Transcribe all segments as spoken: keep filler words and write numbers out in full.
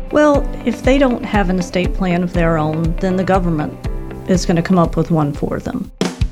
Well, if they don't have an estate plan of their own, then the government is going to come up with one for them.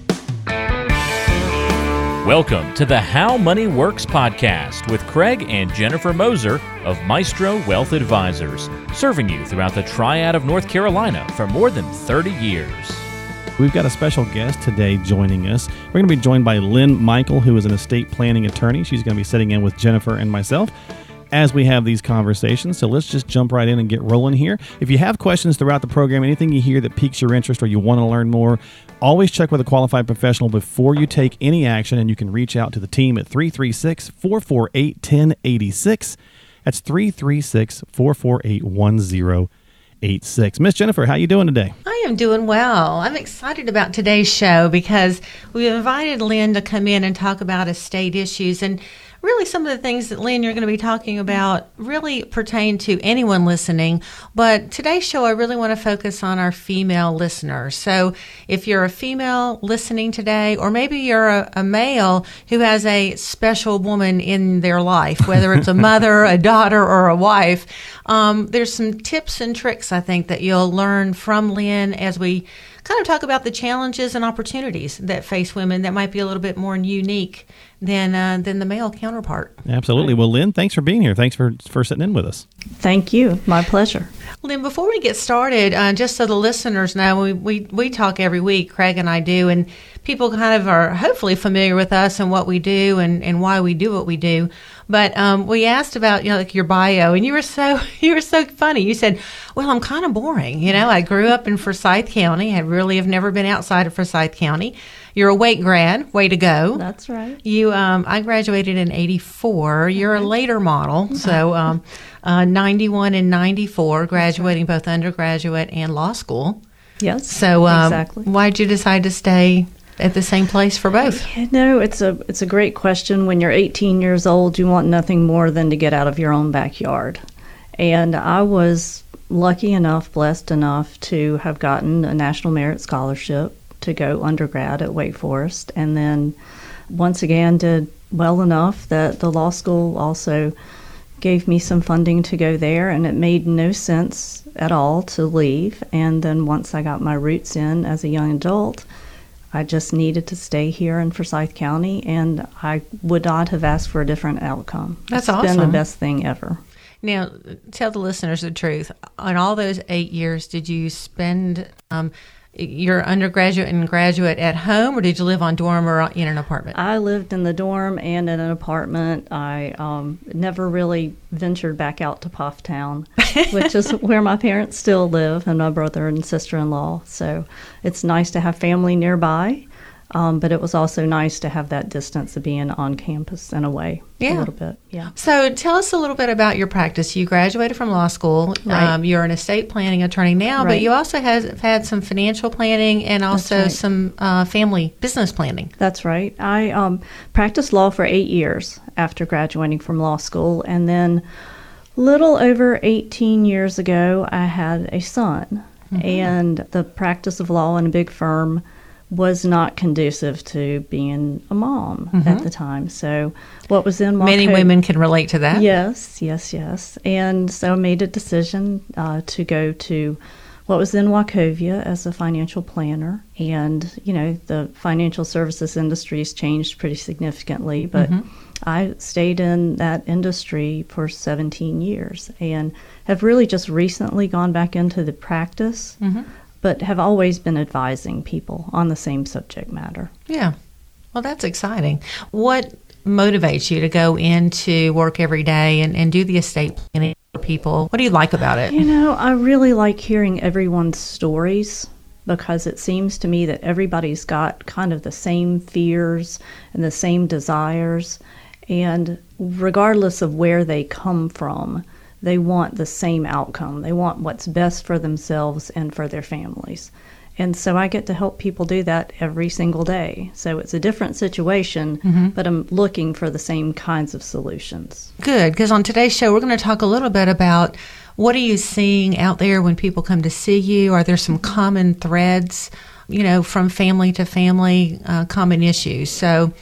Welcome to the How Money Works podcast with Craig and Jennifer Moser of Maestro Wealth Advisors, serving you throughout the Triad of North Carolina for more than thirty years. We've got a special guest today joining us. We're going to be joined by Lynn Michael, who is an estate planning attorney. She's going to be sitting in with Jennifer and myself as we have these conversations. So let's just jump right in and get rolling here. If you have questions throughout the program, anything you hear that piques your interest or you want to learn more, always check with a qualified professional before you take any action, and you can reach out to the team at three three six, four four eight, one zero eight six. That's three three six, four four eight, one zero eight six. Miss Jennifer, how you doing today? I am doing well. I'm excited about today's show because we invited Lynn to come in and talk about estate issues, and really some of the things that, Lynn, you're going to be talking about really pertain to anyone listening. But today's show, I really want to focus on our female listeners. So if you're a female listening today, or maybe you're a, a male who has a special woman in their life, whether it's a mother, a daughter, or a wife, um, there's some tips and tricks, I think, that you'll learn from Lynn as we kind of talk about the challenges and opportunities that face women that might be a little bit more unique than uh, than the male counterpart. Absolutely. Well, Lynn, thanks for being here. Thanks for, for sitting in with us. Thank you. My pleasure. Lynn, before we get started, uh, just so the listeners know, we, we, we talk every week, Craig and I do, and people kind of are hopefully familiar with us and what we do and, and why we do what we do. But um, we asked about, you know, like your bio, and you were so you were so funny. You said, "Well, I'm kind of boring. You know, I grew up in Forsyth County. I really have never been outside of Forsyth County. You're a Wake grad. Way to go." That's right. You, um, I graduated in eighty-four. You're a later model, so um, uh, ninety-one and ninety-four, graduating both undergraduate and law school. Yes. So, um, exactly. Why'd you decide to stay at the same place for both? You know, it's a it's a great question. When you're eighteen years old, you want nothing more than to get out of your own backyard. And I was lucky enough, blessed enough to have gotten a National Merit Scholarship to go undergrad at Wake Forest, and then once again did well enough that the law school also gave me some funding to go there, and it made no sense at all to leave. And then once I got my roots in as a young adult, I just needed to stay here in Forsyth County, and I would not have asked for a different outcome. That's it's awesome. It's been the best thing ever. Now, tell the listeners the truth. On all those eight years, did you spend um, your undergraduate and graduate at home, or did you live on dorm or in an apartment? I lived in the dorm and in an apartment. I um, never really ventured back out to Pufftown, which is where my parents still live, and my brother and sister-in-law. So it's nice to have family nearby, um, but it was also nice to have that distance of being on campus and away yeah. a little bit. Yeah. So tell us a little bit about your practice. You graduated from law school. Right. Um, you're an estate planning attorney now, Right. but you also have had some financial planning and also right. some uh, family business planning. That's right. I um, practiced law for eight years after graduating from law school, and then little over eighteen years ago, I had a son, mm-hmm. and the practice of law in a big firm was not conducive to being a mom mm-hmm. at the time. So what was in Wachovia, many women can relate to that. Yes, yes, yes. And so I made a decision uh, to go to what was in Wachovia as a financial planner. And, you know, the financial services industry has changed pretty significantly, but mm-hmm. I stayed in that industry for seventeen years and have really just recently gone back into the practice, mm-hmm. but have always been advising people on the same subject matter. Yeah. Well, that's exciting. What motivates you to go into work every day and, and do the estate planning for people? What do you like about it? You know, I really like hearing everyone's stories, because it seems to me that everybody's got kind of the same fears and the same desires. And regardless of where they come from, they want the same outcome. They want what's best for themselves and for their families. And so I get to help people do that every single day. So it's a different situation, mm-hmm. but I'm looking for the same kinds of solutions. Good, because on today's show, we're going to talk a little bit about what are you seeing out there when people come to see you? Are there some common threads, you know, from family to family, uh, common issues? So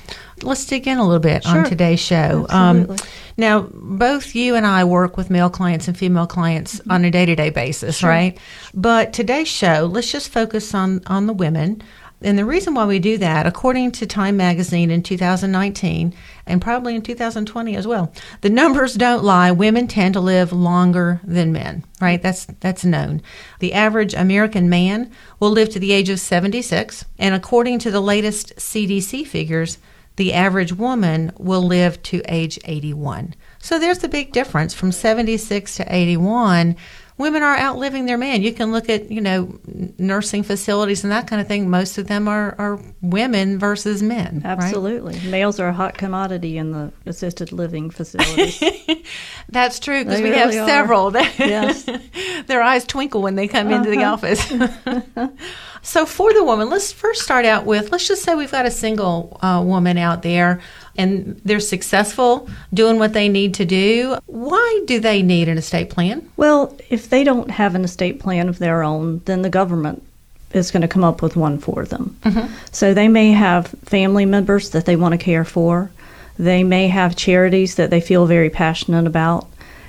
let's dig in a little bit Sure. on today's show. Absolutely. Um, now, both you and I work with male clients and female clients Mm-hmm. on a day-to-day basis, Sure. right? But today's show, let's just focus on, on the women. And the reason why we do that, according to Time Magazine in two thousand nineteen, and probably in two thousand twenty as well, the numbers don't lie. Women tend to live longer than men, right? That's that's known. The average American man will live to the age of seventy-six, and according to the latest C D C figures, the average woman will live to age eighty-one. So there's the big difference from seventy-six to eighty-one. Women are outliving their man. You can look at, you know, nursing facilities and that kind of thing. Most of them are, are women versus men. right? Absolutely. Males are a hot commodity in the assisted living facilities. That's true because They we really have are. several. Yes. Their eyes twinkle when they come into the Uh-huh. office. So for the woman, let's first start out with, let's just say we've got a single uh, woman out there and they're successful doing what they need to do. Why do they need an estate plan? Well, if they don't have an estate plan of their own, then the government is going to come up with one for them. So they may have family members that they want to care for. They may have charities that they feel very passionate about.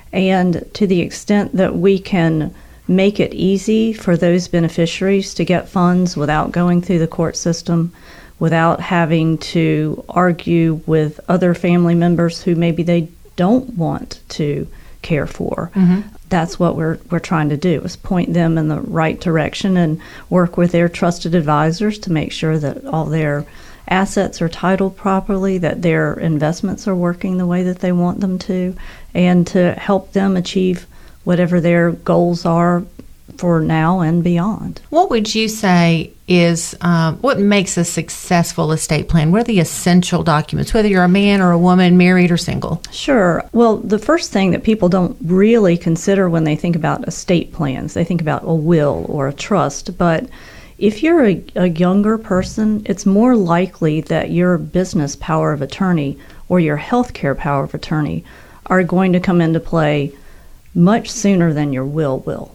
And to the extent that we can make it easy for those beneficiaries to get funds without going through the court system, without having to argue with other family members who maybe they don't want to care for. That's what we're we're trying to do, is point them in the right direction and work with their trusted advisors to make sure that all their assets are titled properly, that their investments are working the way that they want them to, and to help them achieve whatever their goals are for now and beyond. What would you say is um, what makes a successful estate plan? What are the essential documents, whether you're a man or a woman, married or single? Sure. Well, the first thing that people don't really consider when they think about estate plans, they think about a will or a trust. But if you're a, a younger person, it's more likely that your business power of attorney or your healthcare power of attorney are going to come into play much sooner than your will will.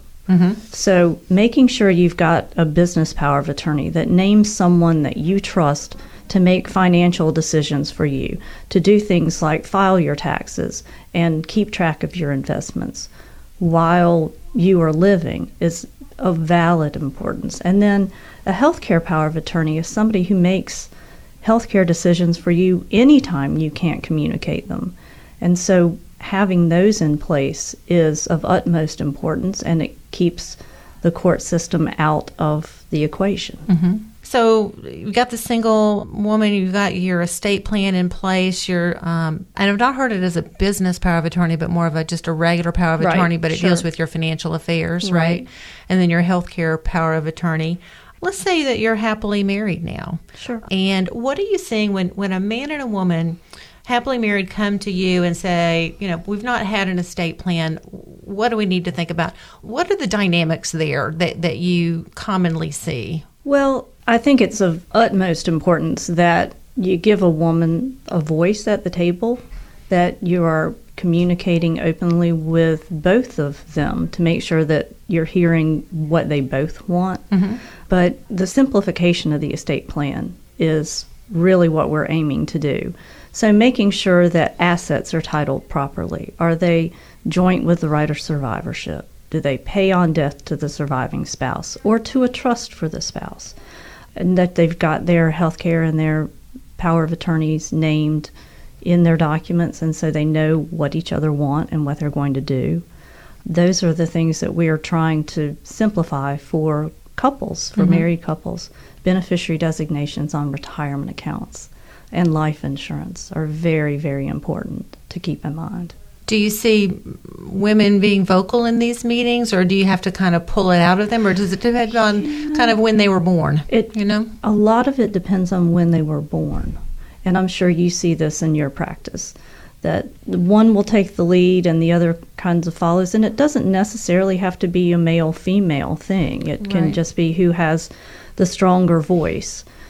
So making sure you've got a business power of attorney that names someone that you trust to make financial decisions for you, to do things like file your taxes and keep track of your investments while you are living is of valid importance. And then a healthcare power of attorney is somebody who makes healthcare decisions for you anytime you can't communicate them. And so having those in place is of utmost importance, and it keeps the court system out of the equation. So you've got the single woman, you've got your estate plan in place, your, um, and I've not heard it as a business power of attorney, but more of a just a regular power of Right, attorney, but it sure. deals with your financial affairs, right? Right. And then your healthcare power of attorney. Let's say that you're happily married now. Sure. And what are you seeing when, when a man and a woman happily married come to you and say, you know, we've not had an estate plan. What do we need to think about? What are the dynamics there that, that you commonly see? Well, I think it's of utmost importance that you give a woman a voice at the table, that you are communicating openly with both of them to make sure that you're hearing what they both want. But the simplification of the estate plan is really what we're aiming to do. So making sure that assets are titled properly. Are they joint with the right of survivorship? Do they pay on death to the surviving spouse or to a trust for the spouse? And that they've got their health care and their power of attorneys named in their documents, and so they know what each other want and what they're going to do. Those are the things that we are trying to simplify for couples, for married couples. Beneficiary designations on retirement accounts and life insurance are very, very important to keep in mind. Do you see women being vocal in these meetings, or do you have to kind of pull it out of them, or does it depend on kind of when they were born? It, you know, a lot of it depends on when they were born, and I'm sure you see this in your practice, that one will take the lead and the other kinds of follows, and it doesn't necessarily have to be a male-female thing. It can Right. just be who has the stronger voice.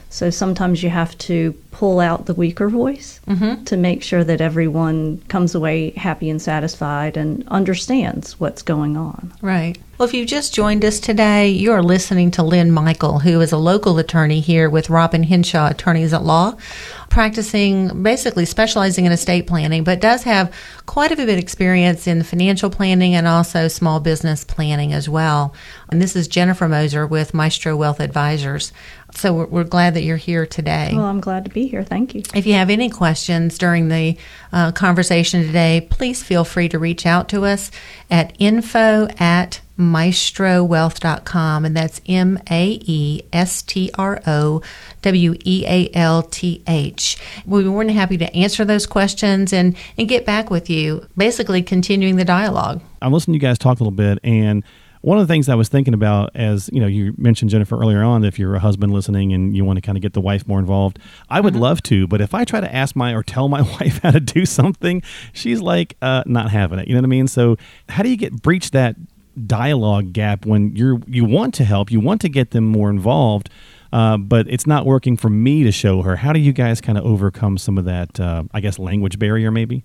So sometimes you have to pull out the weaker voice mm-hmm. to make sure that everyone comes away happy and satisfied and understands what's going on. Right. Well, if you've just joined us today, you are listening to Lynn Michael, who is a local attorney here with Robin Henshaw Attorneys at Law, practicing, basically specializing in estate planning, but does have quite a bit of experience in financial planning and also small business planning as well. And this is Jennifer Moser with Maestro Wealth Advisors. So we're, we're glad that you're here today. Well, I'm glad to be here. Thank you. If you have any questions during the uh, conversation today, please feel free to reach out to us at info at maestro wealth dot com, and that's M A E S T R O W E A L T H. We'll be more than happy to answer those questions and, and get back with you, basically continuing the dialogue. I'm listening to you guys talk a little bit, and one of the things I was thinking about, as you know, you mentioned, Jennifer, earlier on, if you're a husband listening and you want to kind of get the wife more involved, I would mm-hmm. love to, but if I try to ask my or tell my wife how to do something, she's like uh, not having it. You know what I mean? So how do you get breach that dialogue gap when you're you want to help, you want to get them more involved, uh, but it's not working for me to show her? How do you guys kind of overcome some of that, uh, I guess, language barrier maybe?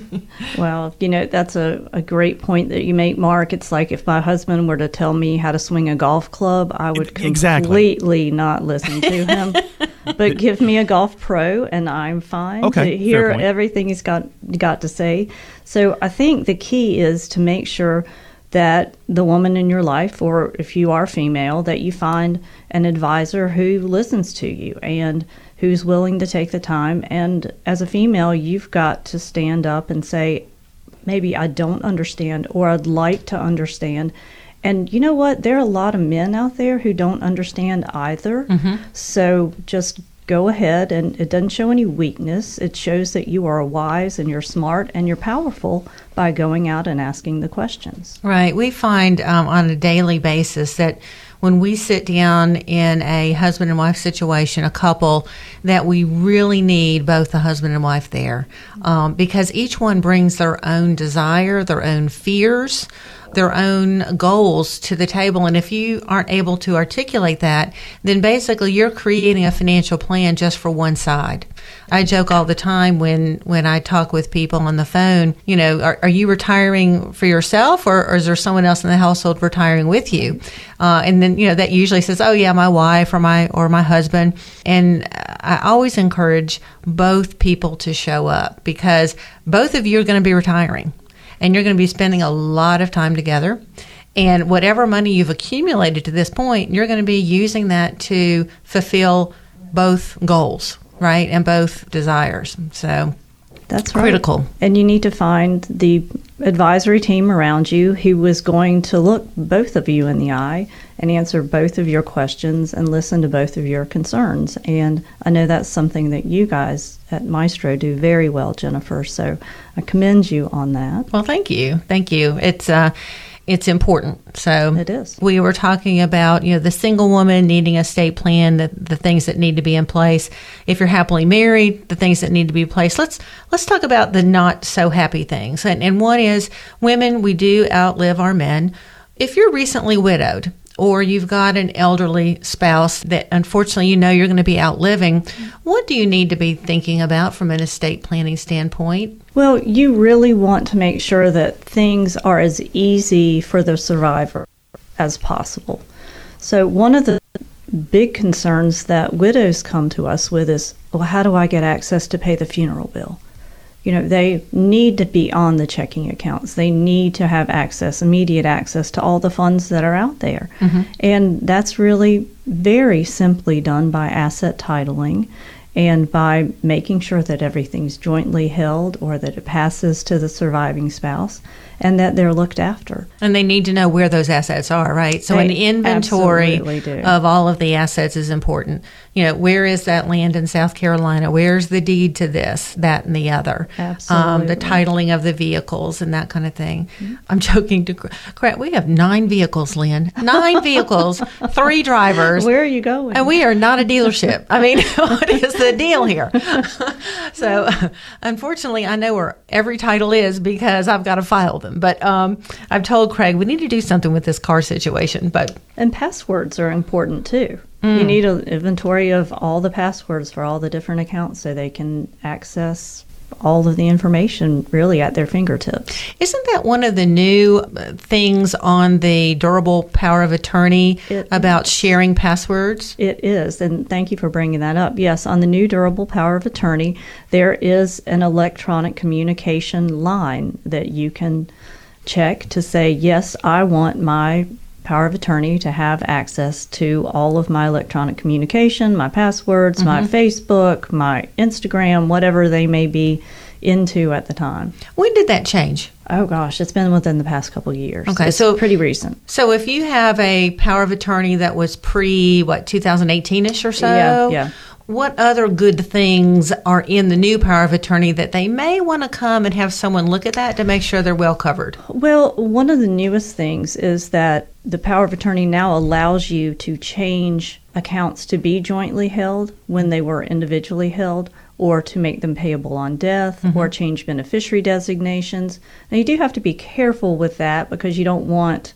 Well, you know, that's a, a great point that you make, Mark. It's like if my husband were to tell me how to swing a golf club, I would exactly. completely not listen to him. But give me a golf pro and I'm fine okay, to hear everything he's got got to say. So I think the key is to make sure that the woman in your life, or if you are female, that you find an advisor who listens to you and who's willing to take the time. And as a female, you've got to stand up and say, maybe I don't understand, or I'd like to understand. And you know what? There are a lot of men out there who don't understand either. Mm-hmm. So just go ahead, and it doesn't show any weakness. It shows that you are wise and you're smart and you're powerful by going out and asking the questions. Right. We find um, on a daily basis that when we sit down in a husband and wife situation, a couple, that we really need both the husband and wife there um, because each one brings their own desire, their own fears, their own goals to the table. And if you aren't able to articulate that, then basically you're creating a financial plan just for one side. I joke all the time when, when I talk with people on the phone, you know, are, are you retiring for yourself, or, or is there someone else in the household retiring with you? Uh, and then, you know, that usually says, oh yeah, my wife or my, or my husband. And I always encourage both people to show up, because both of you are going to be retiring. And you're going to be spending a lot of time together. And whatever money you've accumulated to this point, you're going to be using that to fulfill both goals, right? And both desires. So that's critical. Right. And you need to find the advisory team around you who is going to look both of you in the eye and answer both of your questions and listen to both of your concerns. And I know that's something that you guys at Maestro do very well, Jennifer. So I commend you on that. Well, thank you. Thank you. It's uh, it's important. So it is. We were talking about, you know, the single woman needing a estate plan, the, the things that need to be in place. If you're happily married, the things that need to be in place. Let's let's talk about the not so happy things. And, and one is, women, we do outlive our men. If you're recently widowed, or you've got an elderly spouse that unfortunately you know you're going to be outliving, what do you need to be thinking about from an estate planning standpoint? Well, you really want to make sure that things are as easy for the survivor as possible. So one of the big concerns that widows come to us with is, well, how do I get access to pay the funeral bill? You know, they need to be on the checking accounts. They need to have access, immediate access to all the funds that are out there. Mm-hmm. And that's really very simply done by asset titling and by making sure that everything's jointly held, or that it passes to the surviving spouse, and that they're looked after. And they need to know where those assets are, right? So they an inventory do. of all of the assets is important. You know, where is that land in South Carolina? Where's the deed to this, that, and the other? Absolutely. Um, the titling of the vehicles and that kind of thing. Mm-hmm. I'm joking to crap. We have nine vehicles, Lynn. Nine vehicles, three drivers. Where are you going? And we are not a dealership. I mean, what is the deal here? So, unfortunately, I know where every title is because I've got to file them. them. But um, I've told Craig we need to do something with this car situation. But And passwords are important too. Mm. You need an inventory of all the passwords for all the different accounts so they can access all of the information really at their fingertips. Isn't that one of the new things on the durable power of attorney it, about sharing passwords? It is, and thank you for bringing that up. Yes, on the new durable power of attorney, there is an electronic communication line that you can check to say, yes, I want my power of attorney to have access to all of my electronic communication, my passwords, mm-hmm. my Facebook, my Instagram, whatever they may be into at the time. When did that change? Oh gosh, it's been within the past couple of years. Okay, it's so pretty recent. So if you have a power of attorney that was pre what twenty eighteen-ish or so, yeah, yeah. what other good things are in the new power of attorney that they may want to come and have someone look at that to make sure they're well covered? Well, one of the newest things is that the power of attorney now allows you to change accounts to be jointly held when they were individually held, or to make them payable on death, mm-hmm. or change beneficiary designations. Now, you do have to be careful with that because you don't want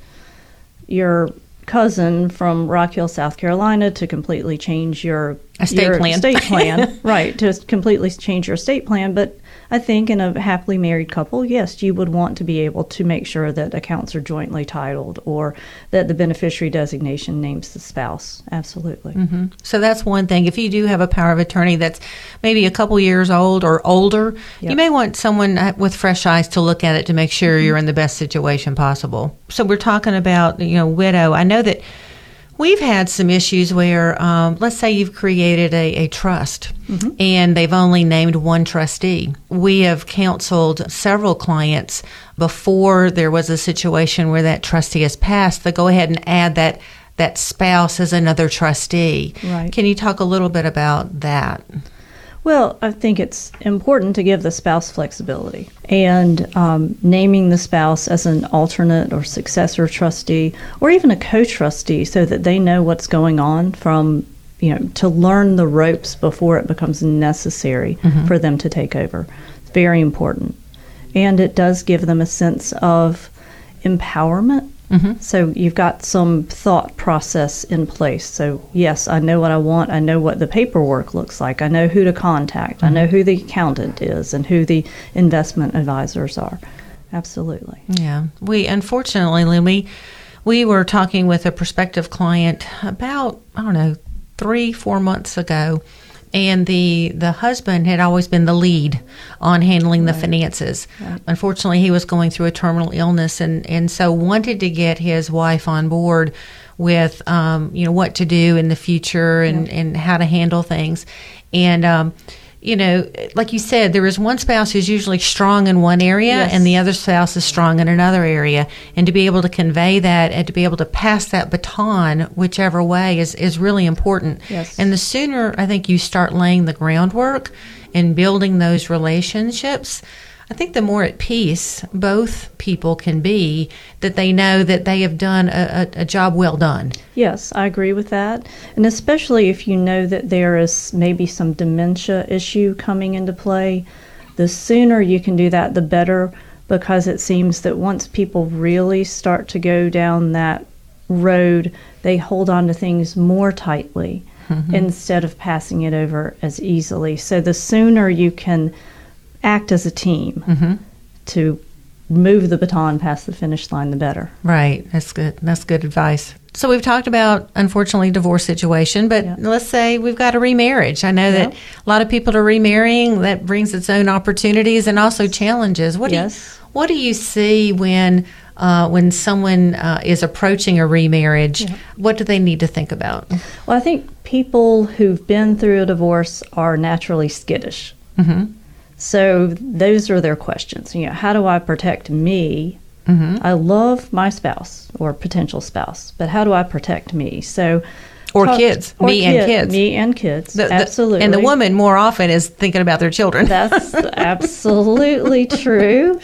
your cousin from Rock Hill, South Carolina, to completely change your estate your plan. Estate plan, right? To completely change your estate plan. But I think in a happily married couple, yes, you would want to be able to make sure that accounts are jointly titled, or that the beneficiary designation names the spouse. Absolutely. Mm-hmm. So that's one thing. If you do have a power of attorney that's maybe a couple years old or older, yep. you may want someone with fresh eyes to look at it to make sure mm-hmm. you're in the best situation possible. So we're talking about, you know, widow. I know that we've had some issues where, um, let's say you've created a, a trust mm-hmm. and they've only named one trustee. We have counseled several clients before there was a situation where that trustee has passed to go ahead and add that that spouse as another trustee. Right. Can you talk a little bit about that? Well, I think it's important to give the spouse flexibility, and um, naming the spouse as an alternate or successor trustee, or even a co-trustee, so that they know what's going on, from, you know, to learn the ropes before it becomes necessary mm-hmm. for them to take over. It's very important. And it does give them a sense of empowerment. Mm-hmm. So you've got some thought process in place. So yes, I know what I want. I know what the paperwork looks like. I know who to contact. Mm-hmm. I know who the accountant is and who the investment advisors are. Absolutely. Yeah. We, unfortunately, Lynn, we, we were talking with a prospective client about, I don't know, three, four months ago. And the, the husband had always been the lead on handling the right. finances. Right. Unfortunately, he was going through a terminal illness, and, and so wanted to get his wife on board with, um, you know, what to do in the future and, yeah. and how to handle things. And, um, you know, like you said, there is one spouse who's usually strong in one area yes. and the other spouse is strong in another area. And to be able to convey that and to be able to pass that baton whichever way is, is really important. Yes. And the sooner I think you start laying the groundwork and building those relationships, I think the more at peace both people can be, that they know that they have done a, a, a job well done. Yes, I agree with that. And especially if you know that there is maybe some dementia issue coming into play, the sooner you can do that, the better, because it seems that once people really start to go down that road, they hold on to things more tightly mm-hmm. instead of passing it over as easily. So the sooner you can act as a team mm-hmm. to move the baton past the finish line, the better. Right. That's good. That's good advice. So we've talked about, unfortunately, divorce situation, but yeah. let's say we've got a remarriage. I know yeah. that a lot of people are remarrying. That brings its own opportunities and also challenges. What yes. do you, what do you see when uh, when someone uh, is approaching a remarriage? Yeah. What do they need to think about? Well, I think people who've been through a divorce are naturally skittish. Mm-hmm. So those are their questions. You know, how do I protect me? Mm-hmm. I love my spouse or potential spouse, but how do I protect me? So, or talk, kids, or me kid, and kids, me and kids, the, the, absolutely. And the woman more often is thinking about their children. That's absolutely true.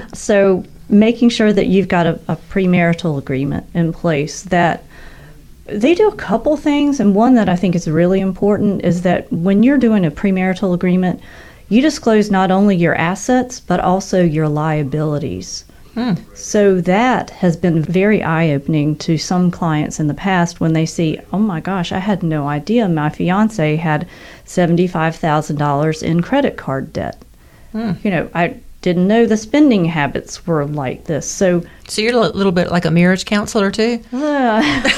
So making sure that you've got a, a premarital agreement in place that. They do a couple things, and one that I think is really important is that when you're doing a premarital agreement, you disclose not only your assets, but also your liabilities. Hmm. So that has been very eye-opening to some clients in the past when they see, oh my gosh, I had no idea my fiance had seventy-five thousand dollars in credit card debt. Hmm. You know, I didn't know the spending habits were like this. So, so you're a little bit like a marriage counselor too? Uh,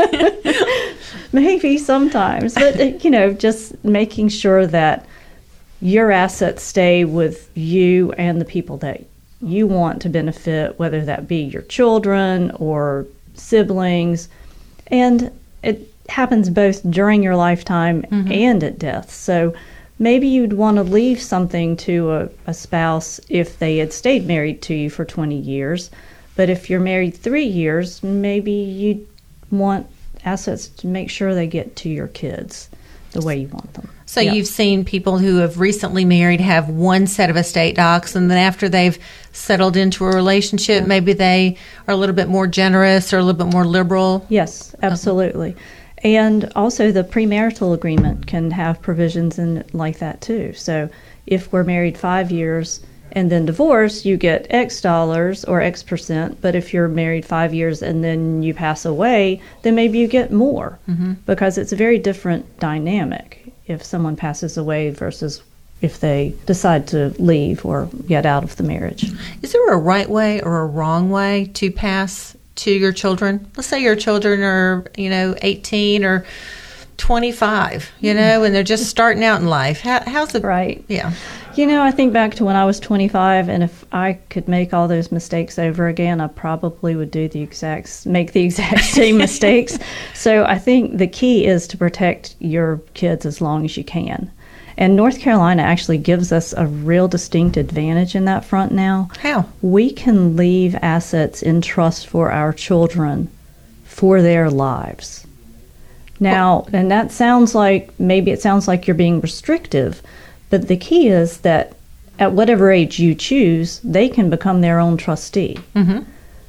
maybe sometimes, but you know, just making sure that your assets stay with you and the people that you want to benefit, whether that be your children or siblings. And it happens both during your lifetime mm-hmm. and at death. So maybe you'd want to leave something to a, a spouse if they had stayed married to you for twenty years. But if you're married three years, maybe you'd want assets to make sure they get to your kids the way you want them. So yeah. You've seen people who have recently married have one set of estate docs, and then after they've settled into a relationship, yeah. maybe they are a little bit more generous or a little bit more liberal? Yes, absolutely. Okay. And also the premarital agreement can have provisions in it like that too. So if we're married five years and then divorce, you get X dollars or X percent. But if you're married five years and then you pass away, then maybe you get more mm-hmm. because it's a very different dynamic if someone passes away versus if they decide to leave or get out of the marriage. Is there a right way or a wrong way to pass to your children? Let's say your children are, you know, eighteen or twenty-five, you know, and they're just starting out in life. How, how's the right? Yeah. You know, I think back to when I was twenty-five, and if I could make all those mistakes over again, I probably would do the exact, make the exact same mistakes. So I think the key is to protect your kids as long as you can. And North Carolina actually gives us a real distinct advantage in that front now. How? We can leave assets in trust for our children for their lives. Now, and that sounds like, maybe it sounds like you're being restrictive, but the key is that at whatever age you choose, they can become their own trustee. Mm-hmm.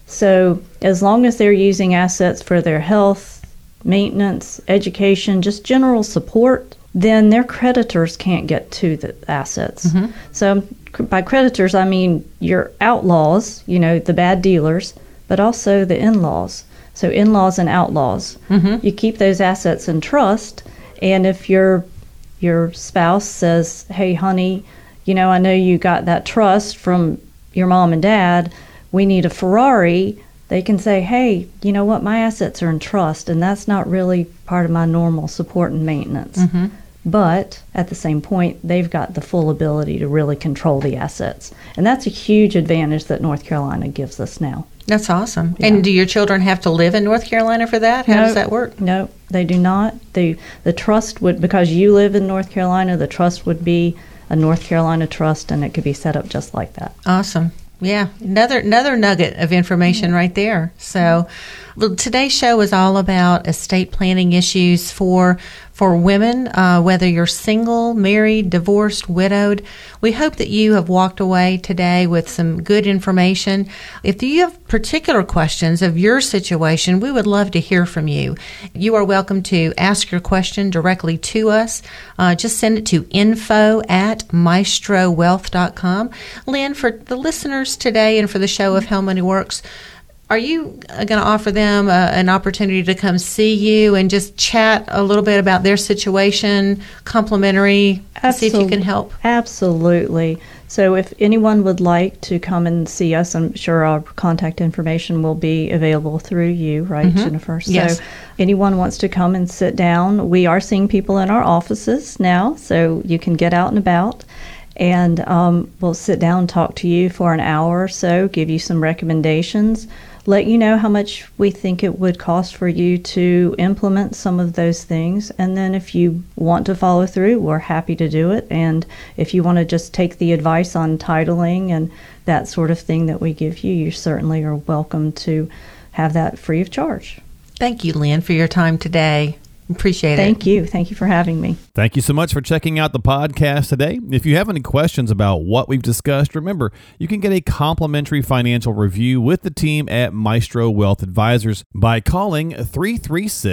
So as long as they're using assets for their health, maintenance, education, just general support, then their creditors can't get to the assets. Mm-hmm. So by creditors, I mean your outlaws, you know, the bad dealers, but also the in-laws. So in-laws and outlaws. Mm-hmm. You keep those assets in trust, and if your your spouse says, hey, honey, you know, I know you got that trust from your mom and dad, we need a Ferrari, they can say, hey, you know what, my assets are in trust, and that's not really part of my normal support and maintenance. Mm-hmm. But at the same point, they've got the full ability to really control the assets. And that's a huge advantage that North Carolina gives us now. That's awesome. Yeah. And do your children have to live in North Carolina for that? How no, does that work? No, they do not. The the trust would, because you live in North Carolina, the trust would be a North Carolina trust, and it could be set up just like that. Awesome. Yeah, another another nugget of information mm-hmm. right there. So, well, today's show is all about estate planning issues for for women, uh, whether you're single, married, divorced, widowed. We hope that you have walked away today with some good information. If you have particular questions of your situation, we would love to hear from you. You are welcome to ask your question directly to us. Uh, just send it to info at maestro wealth dot com. Lynn, for the listeners today and for the show of How Money Works, are you going to offer them a, an opportunity to come see you and just chat a little bit about their situation, complimentary, to see if you can help? Absolutely. So if anyone would like to come and see us, I'm sure our contact information will be available through you, right, mm-hmm. Jennifer? So yes. anyone wants to come and sit down, we are seeing people in our offices now, so you can get out and about. And um, we'll sit down and talk to you for an hour or so, give you some recommendations, let you know how much we think it would cost for you to implement some of those things. And then if you want to follow through, we're happy to do it. And if you want to just take the advice on titling and that sort of thing that we give you, you certainly are welcome to have that free of charge. Thank you, Lynn, for your time today. Appreciate it. Thank you. Thank you for having me. Thank you so much for checking out the podcast today. If you have any questions about what we've discussed, remember, you can get a complimentary financial review with the team at Maestro Wealth Advisors by calling three three six,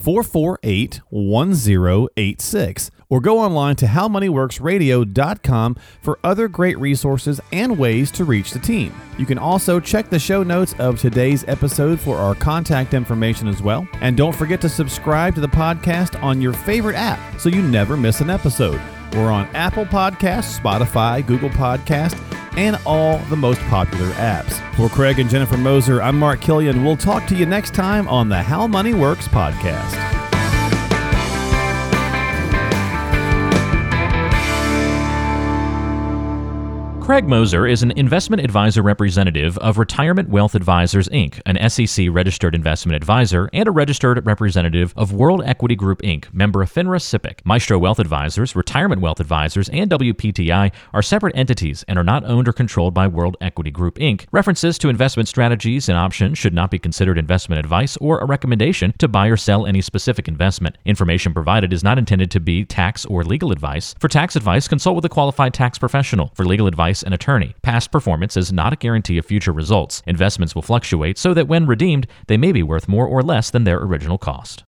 four four eight, one zero eight six or go online to how money works radio dot com for other great resources and ways to reach the team. You can also check the show notes of today's episode for our contact information as well. And don't forget to subscribe to the podcast on your favorite app so you never miss an episode. We're on Apple Podcasts, Spotify, Google Podcasts, and all the most popular apps. For Craig and Jennifer Moser, I'm Mark Killian. We'll talk to you next time on the How Money Works podcast. Craig Moser is an investment advisor representative of Retirement Wealth Advisors, Incorporated, an S E C-registered investment advisor and a registered representative of World Equity Group, Incorporated, member of FINRA S I P C. Maestro Wealth Advisors, Retirement Wealth Advisors, and W P T I are separate entities and are not owned or controlled by World Equity Group, Incorporated. References to investment strategies and options should not be considered investment advice or a recommendation to buy or sell any specific investment. Information provided is not intended to be tax or legal advice. For tax advice, consult with a qualified tax professional. For legal advice, an attorney. Past performance is not a guarantee of future results. Investments will fluctuate so that when redeemed, they may be worth more or less than their original cost.